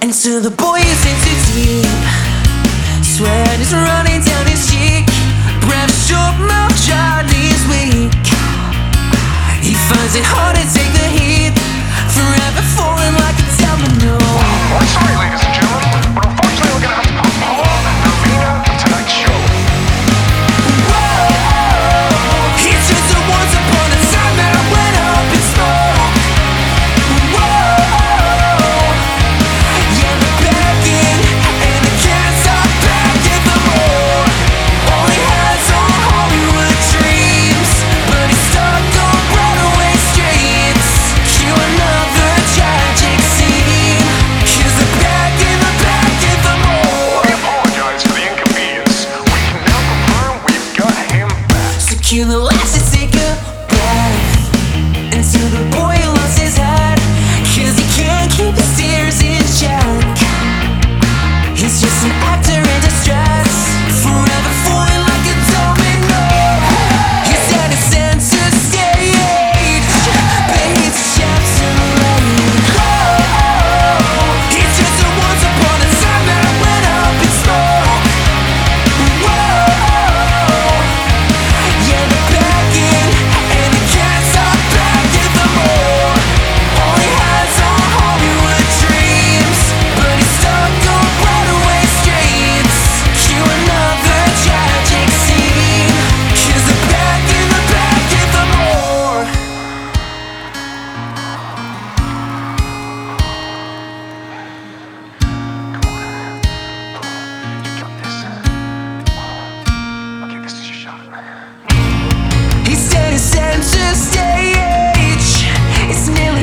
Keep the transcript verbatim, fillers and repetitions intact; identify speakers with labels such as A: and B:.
A: to the boy who's in too deep. Sweat is running down his cheek. Breath short, mouth dry, knees weak. He finds it hard to take the heat. Forever falling like a domino.
B: Oh, I'm sorry, ladies and gentlemen, but unfortunately we're gonna have to postpone the arena of tonight's show.
A: Whoa, he just a once upon a time that I went up in smoke. Whoa, yeah, they're begging, and they can't stop begging for more. All he has are Hollywood dreams, but he's stuck on Broadway streets. Cue another tragic scene, 'cause they're begging, they're begging for more.
B: We apologize for the inconvenience. We can now confirm we've got him back.
A: So cue the last to take a breath until the boy lost his head, 'cause he can't keep his tears in check. He's just an actor in distress, forever falling like a domino. He's at a center stage, but he's a Jackson Lane. Whoa, he's just a once upon a time that I went up in smoke. Whoa, yeah, they're begging, and they can't stop begging for more. All he has are Hollywood dreams, but he's stuck on Broadway streets. Cue another tragic scene, 'cause they're begging, they're begging for more.
B: Come on. You got this. Okay, this is your shot.
A: He's at a center stage. It's nearly